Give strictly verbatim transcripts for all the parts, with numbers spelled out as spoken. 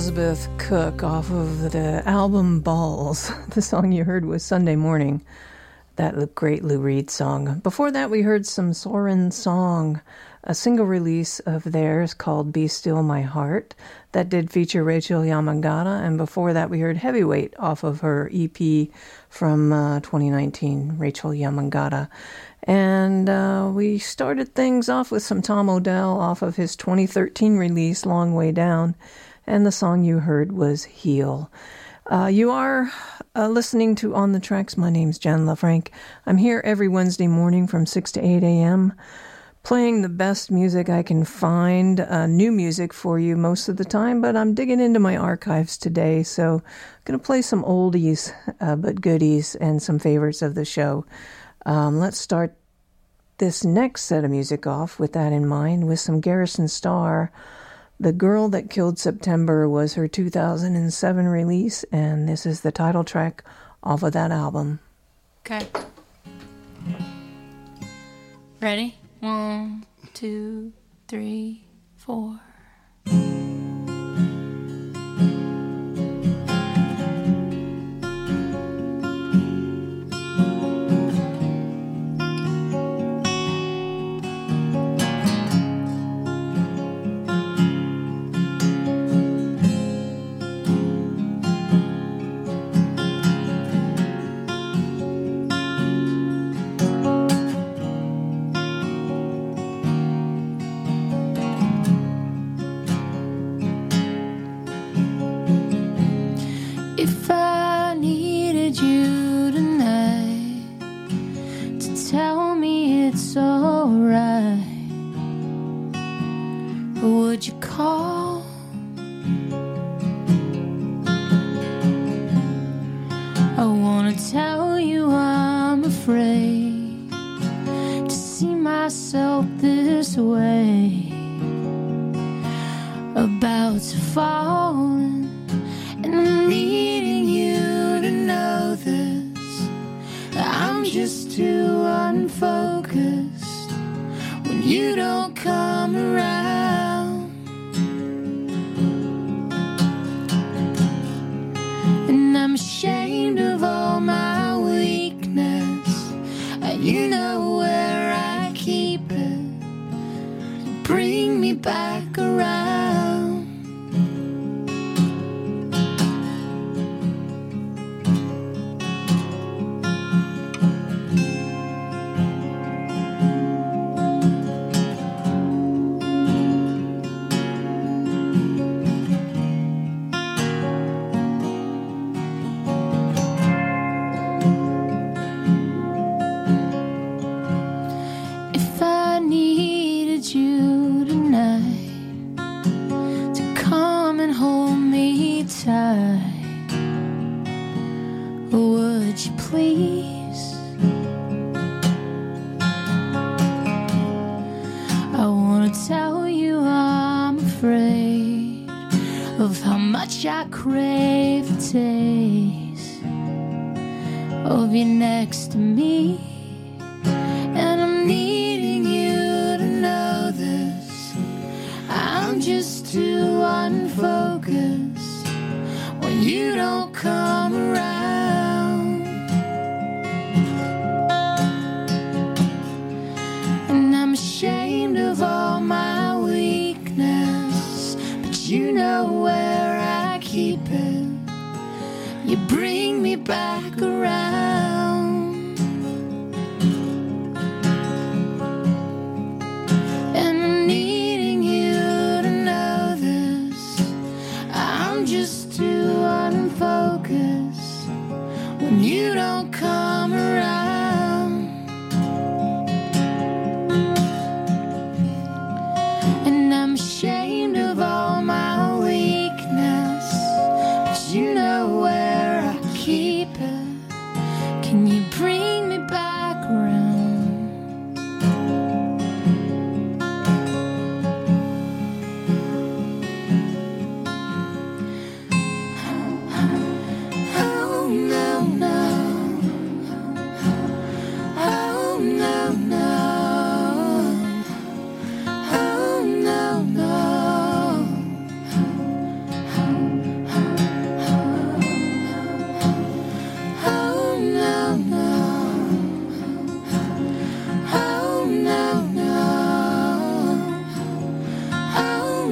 Elizabeth Cook off of the album Balls. The song you heard was Sunday Morning, that great Lou Reed song. Before that, we heard some Soren Song, a single release of theirs called Be Still My Heart. That did feature Rachel Yamagata, and before that, we heard Heavyweight off of her E P from uh, twenty nineteen, Rachel Yamagata. And uh, we started things off with some Tom Odell off of his twenty thirteen release, Long Way Down. And the song you heard was Heal. Uh, you are uh, listening to On the Tracks. My name's Jen LaFranc. I'm here every Wednesday morning from six to eight a.m. playing the best music I can find, uh, new music for you most of the time, but I'm digging into my archives today, so I'm going to play some oldies, uh, but goodies, and some favorites of the show. Um, let's start this next set of music off with that in mind, with some Garrison Starr. The Girl That Killed September was her two thousand seven release, and this is the title track off of that album. Okay. Ready? One, two, three, four. If I needed you tonight to tell me it's alright, would you call? I wanna tell you I'm afraid to see myself this way, about to fall, and I'm needing you to know this. I'm just too unfocused when you don't come around, and I'm ashamed of all my weakness, and you know where I keep it. Bring me back around. Would you please? I want to tell you I'm afraid of how much I crave a taste of you next to me, and I'm needing you to know this. I'm just too unfocused when you don't come around, and I'm ashamed of all my weakness, but you know where I keep it. You bring me back around, and I'm needing you to know this. I'm just too unfocused when you don't come around, and I'm ashamed of all my weakness,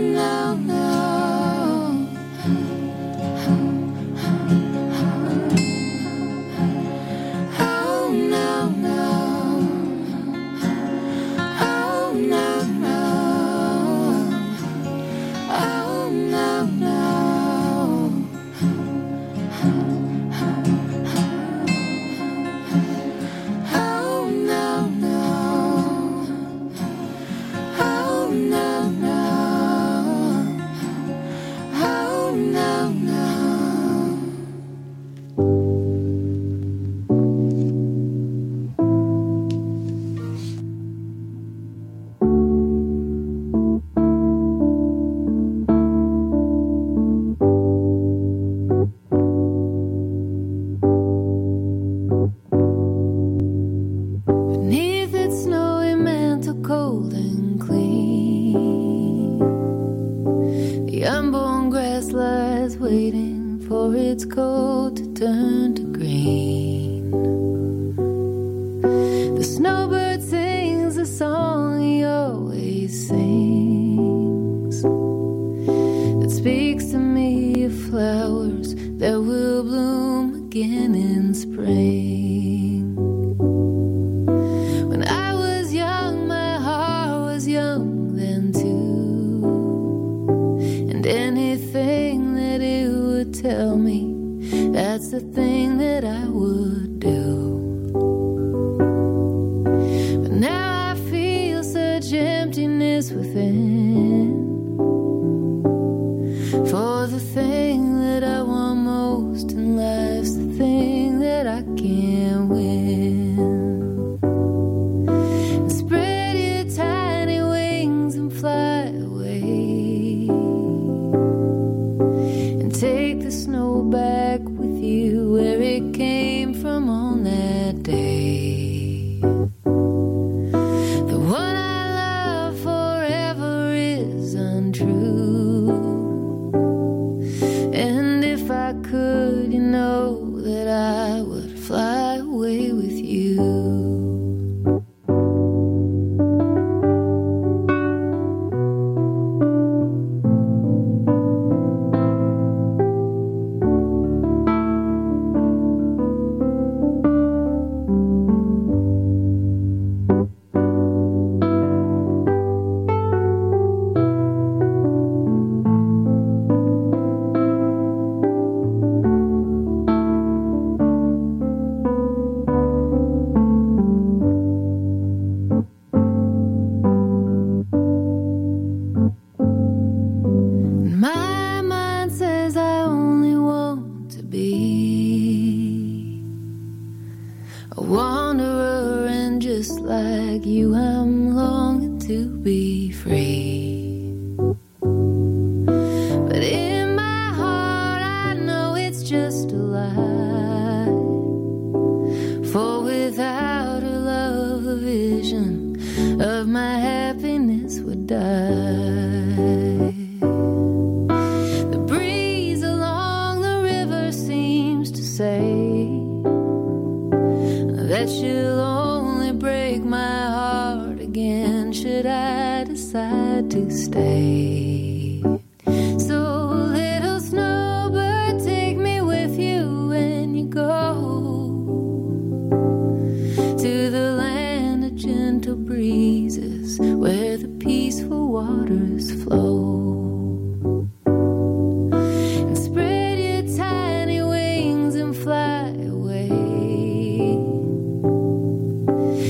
no, no.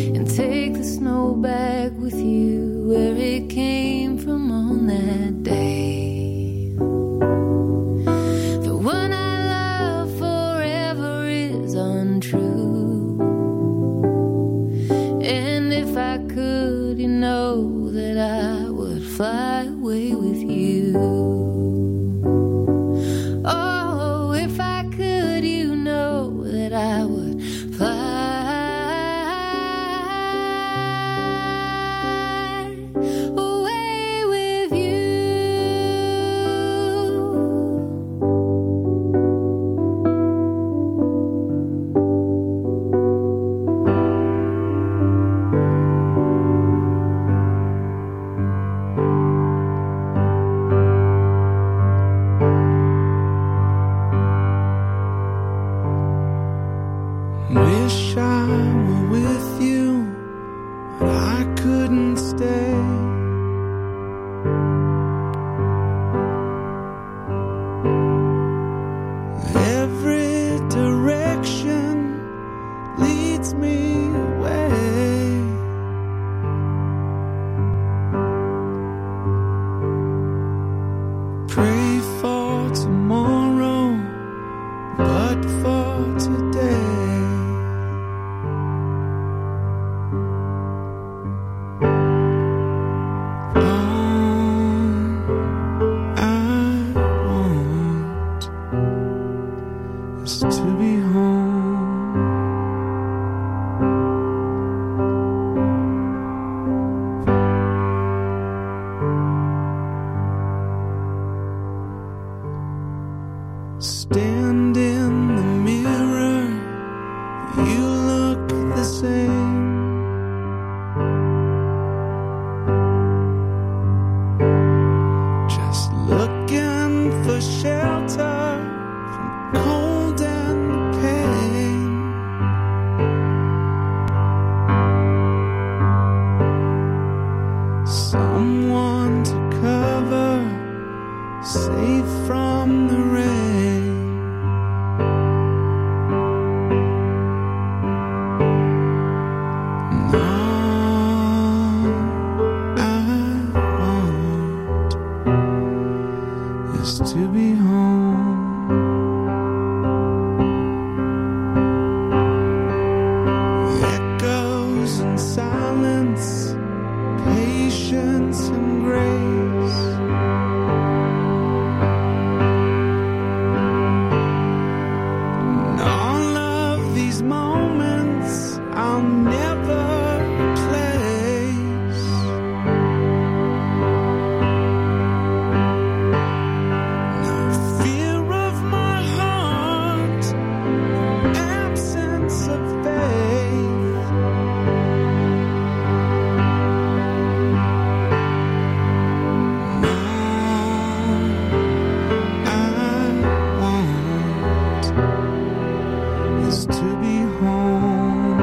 Take the snow back with you where it came from on that day. stand in the mirror, you look the same. Just looking for shelter from cold and pain. Someone to cover, safe from the rain. All I want is to be home. Echoes and silence, patience and grace. And all of these moments I'll never replace. No fear of my heart, no absence of faith. Is to be home.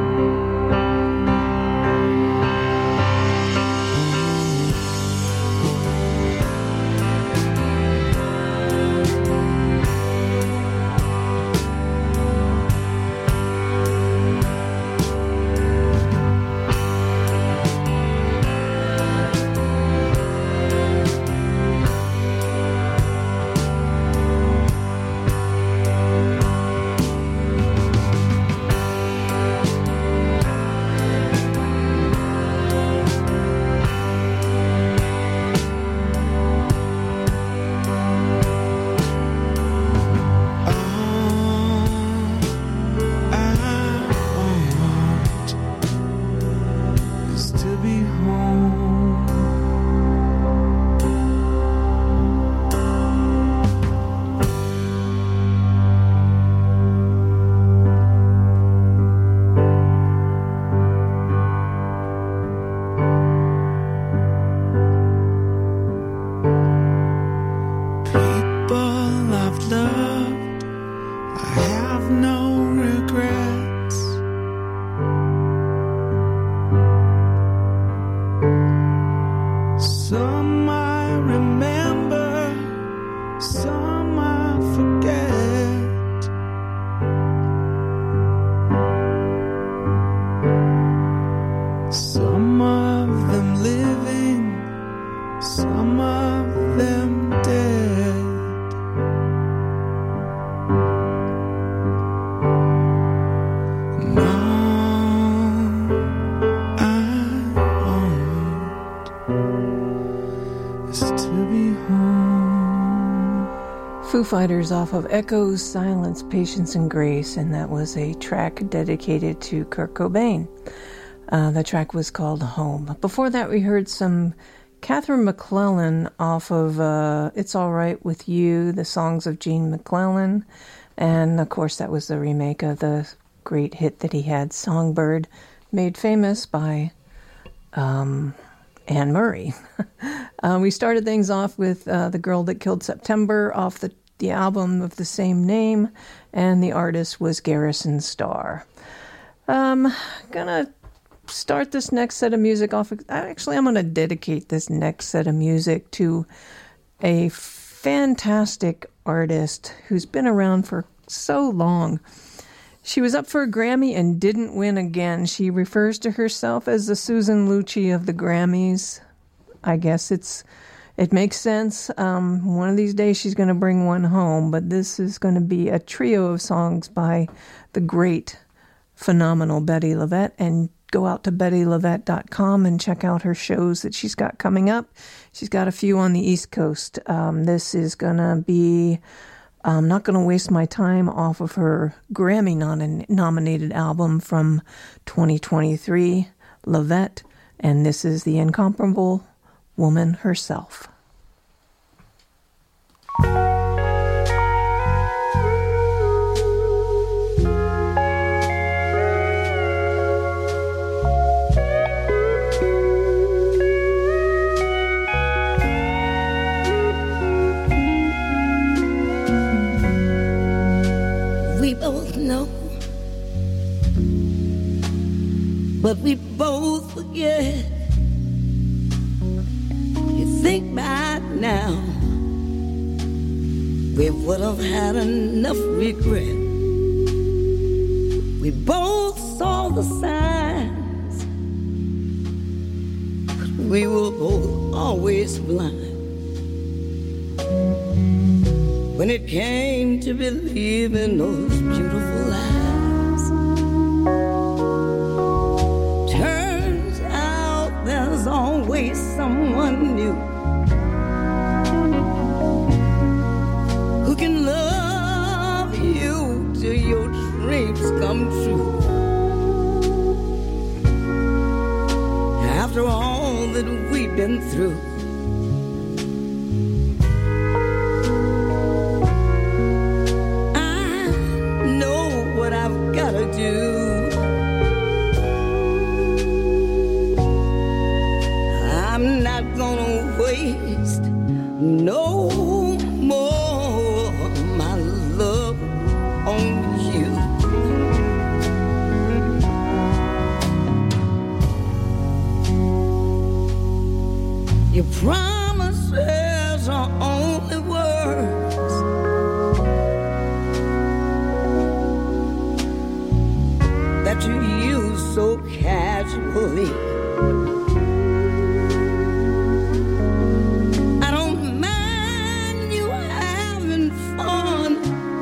Foo Fighters off of Echoes, Silence, Patience, and Grace, and that was a track dedicated to Kurt Cobain. Uh, the track was called Home. Before that, we heard some Catherine McClellan off of uh, It's All Right With You, the songs of Gene McClellan, and of course that was the remake of the great hit that he had, Songbird, made famous by um, Anne Murray. uh, we started things off with uh, The Girl That Killed September off the, the album of the same name, and the artist was Garrison Starr. Um, gonna start this next set of music off. Actually, I'm gonna dedicate this next set of music to a fantastic artist who's been around for so long. She was up for a Grammy and didn't win again. She refers to herself as the Susan Lucci of the Grammys. I guess it's it makes sense. Um, one of these days she's going to bring one home, but this is going to be a trio of songs by the great, phenomenal Bettye LaVette. And go out to Bettye LaVette dot com and check out her shows that she's got coming up. She's got a few on the East Coast. Um, this is going to be... I'm not going to waste my time off of her Grammy-nominated album from twenty twenty-three, LaVette, and this is the incomparable woman herself. but we both forget. You think by now we would have had enough regret. We both saw the signs, but we were both always blind when it came to believing those beautiful lies. Turns out there's always someone new who can love you till your dreams come true. After all that we've been through, I've gotta do. I'm not gonna waste no more my love on you. Your promises are only words that you use so casually. I don't mind you having fun.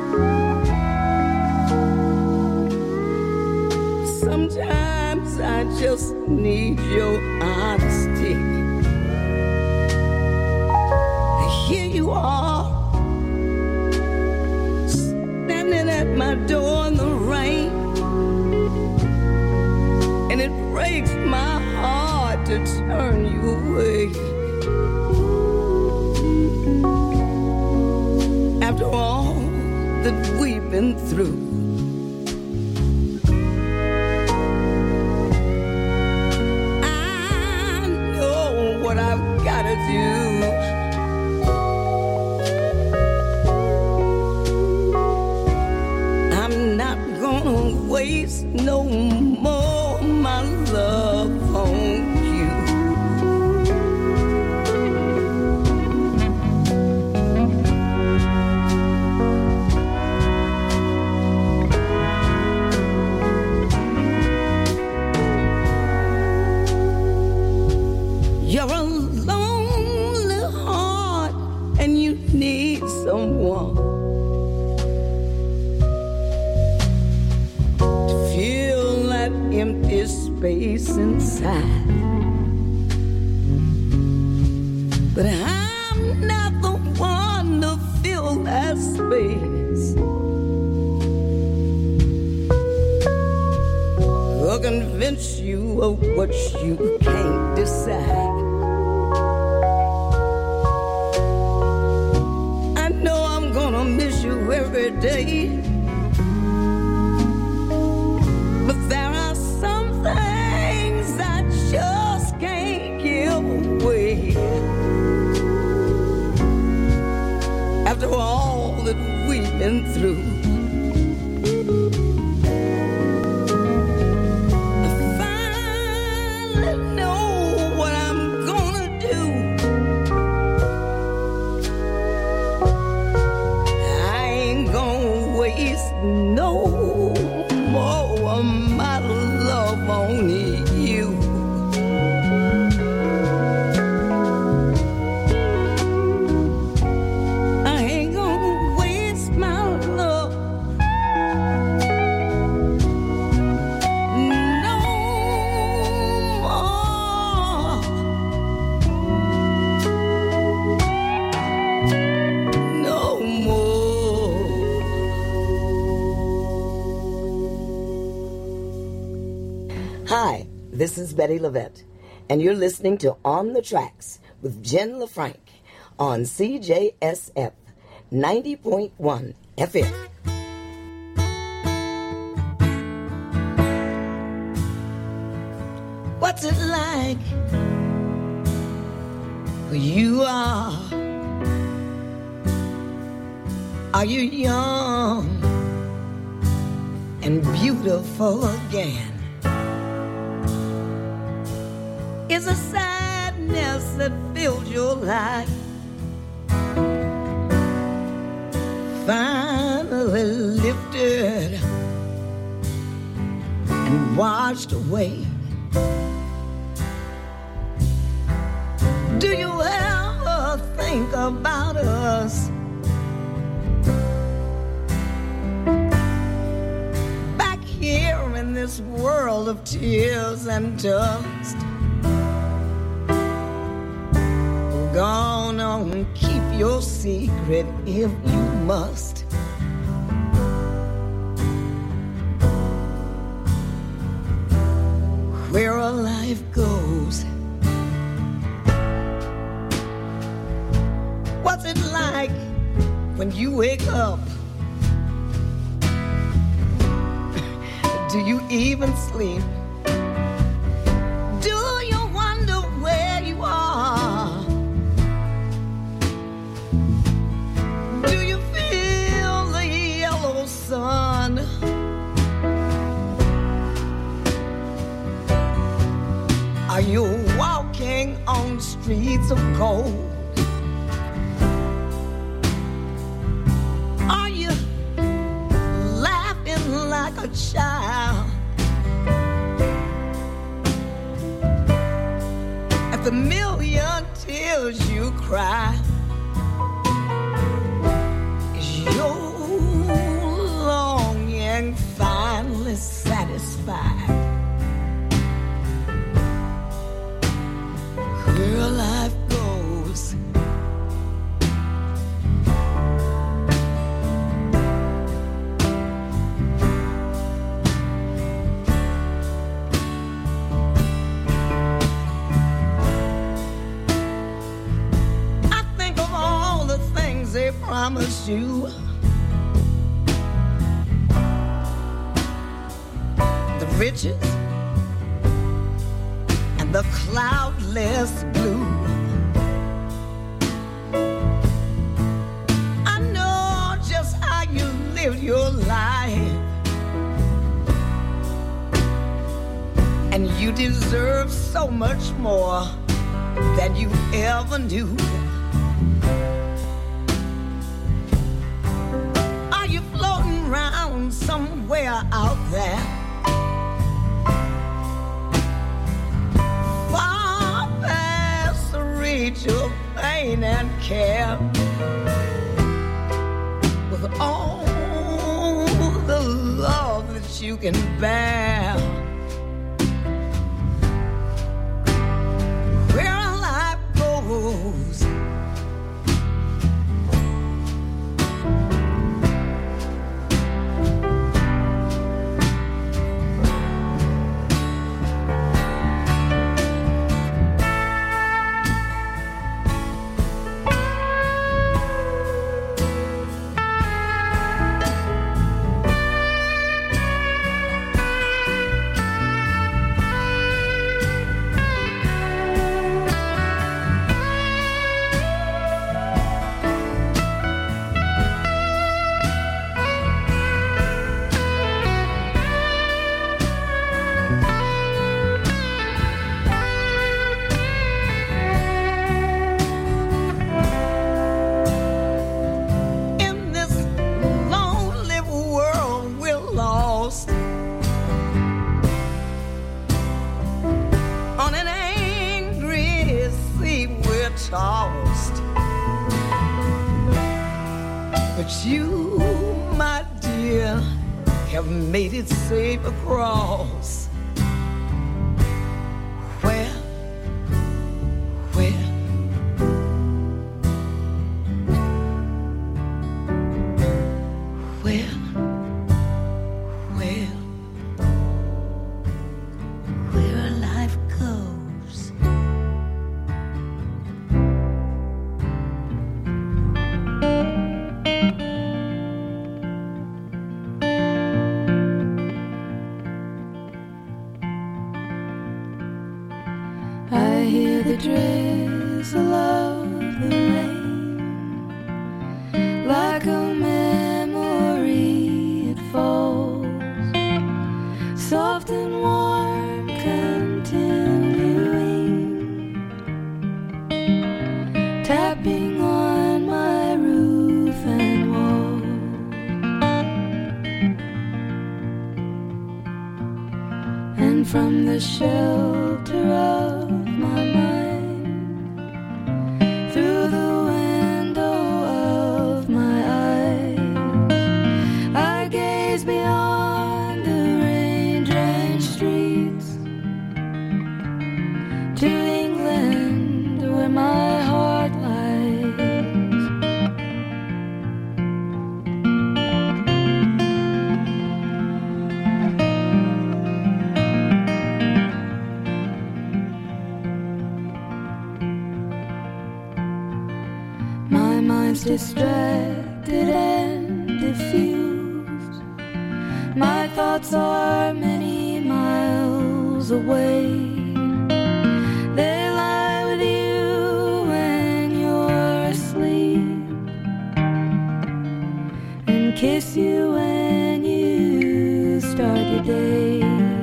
Sometimes I just need your honesty. Here you are, standing at my door in the rain. And it breaks my heart to turn you away. After all that we've been through, I know what I've gotta do. I'm not gonna waste no more my love on you. You're a lonely heart and you need someone to fill that empty space inside. But I'm not the one to fill that space or convince you of what you can't decide. I know I'm gonna miss you every day, but there are some things I just can't give away. After all that we've been through, I finally know what I'm gonna do. I ain't gonna waste no more of my love on you. I ain't gonna waste my love no more, no more. Hi, this is Betty Levette, and you're listening to On the Tracks with Jen LaFranc on C J S F ninety point one F M. What's it like where you are? Are you young and beautiful again? is a sadness that fills your life. Finally lifted and washed away. Do you ever think about us? Back here in this world of tears and dust. Go on, keep your secret if you must. Where a life goes, what's it like when you wake up? Do you even sleep? Do you wonder where you are? Do you feel the yellow sun? Are you walking on streets of gold? Are you laughing like a child at the million tears you cry? Is your longing finally satisfied? Where life goes, I think of all the things they promised you. The riches and the cloudless blue. I know just how you lived your life, and you deserve so much more than you ever knew. Are you floating around somewhere out there, far past the reach of pain and care, with all the love that you can bear? Where life goes, tossed, but you, my dear, have made it safe across. Where, where, where, where, where life goes. the shelter of my mind, through the window of my eyes, I gaze beyond the rain-drenched streets to England, where my heart lies. My mind's distracted and diffused. My thoughts are many miles away. They lie with you when you're asleep, and kiss you when you start your day.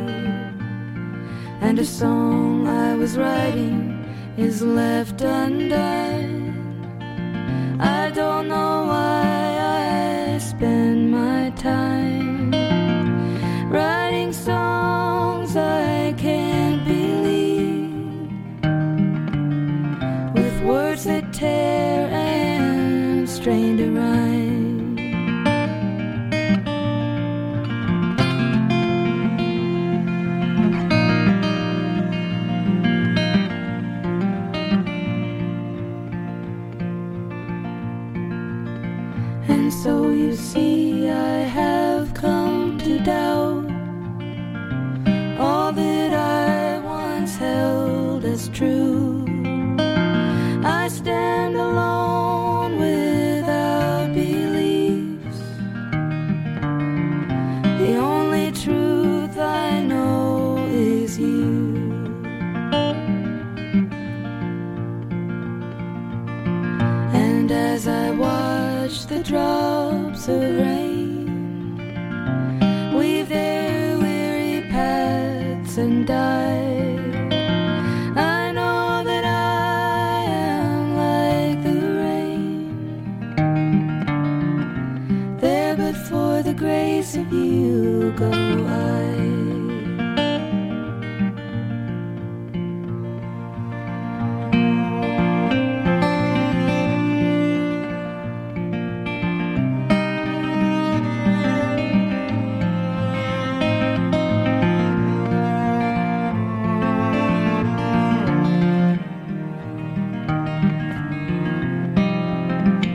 And a song I was writing is left undone. I don't know why I spend my time writing songs I can't believe, with words that tear and strain to rhyme. And so you see, I have come to doubt all that I once held as true. I stand alone without beliefs. The only truth I know is you. And as I watch the drops of rain weave their weary paths and die, I know that I am like the rain. There but for the grace of you go I.